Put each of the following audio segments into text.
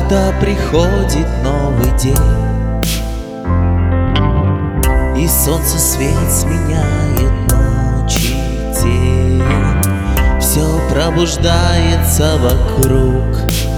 Когда приходит новый день и солнце свет сменяет ночи день, все пробуждается вокруг,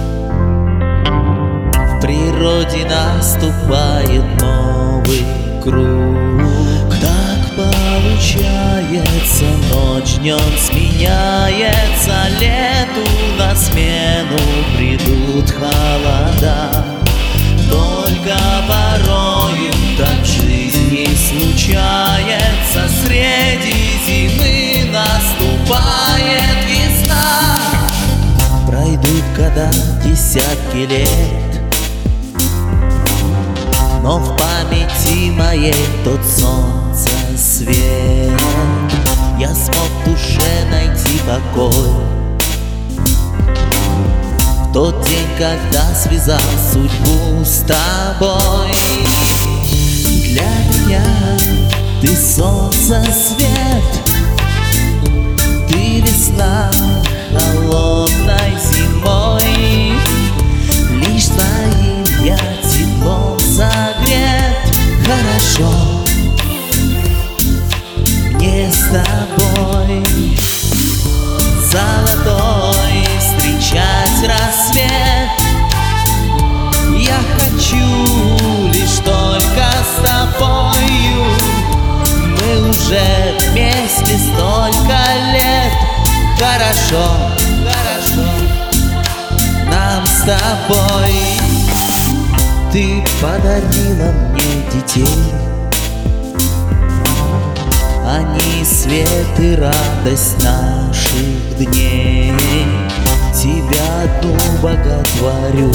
в природе наступает новый круг. Так получается, ночь днем сменяется, лету на смену придут холода. Только порою так в жизни случается, среди зимы наступает весна. Пройдут года, десятки лет, но в памяти моей тот солнце свет. Я смог в душе найти покой в тот день, когда связал судьбу с тобой. Для меня ты солнце свет, ты весна холодной зимой. Лишь твоим я теплом согрет. Хорошо мне с тобой золотой встречать рассвет. Я хочу лишь только с тобою. Мы уже вместе столько лет. Хорошо, хорошо нам с тобой. Ты подарила мне детей, они свет и радость наших дней. Тебя одну боготворю,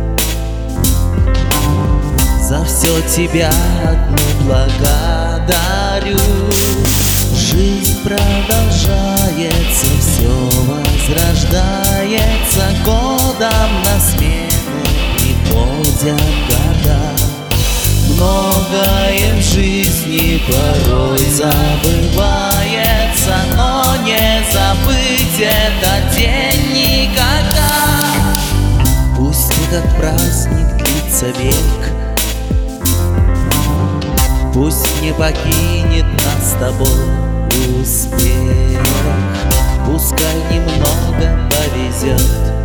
за все тебя одну благодарю. Жизнь продолжается, все возрождается, годом на смену приходят года. Многое в жизни порой забывается, но не забыть этот день никогда. Пусть этот праздник длится век, пусть не покинет нас с тобой успех. Пускай немного повезет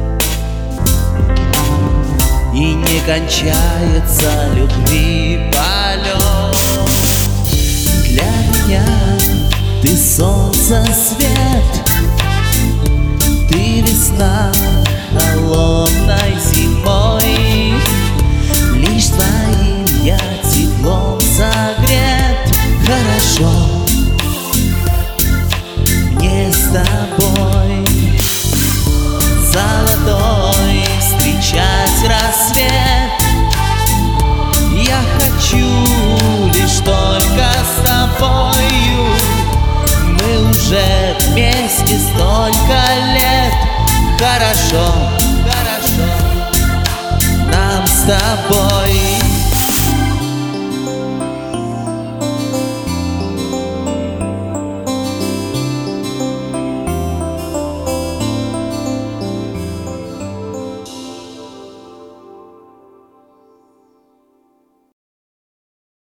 и не кончается любви полет. Для меня ты солнце свет, ты весна холодной зимой. Лишь твоим я теплом согрет. Хорошо мне с тобой золотой встречать рассвет. Я хочу лишь только с тобою. Мы уже вместе столько лет. Хорошо, хорошо нам с тобой.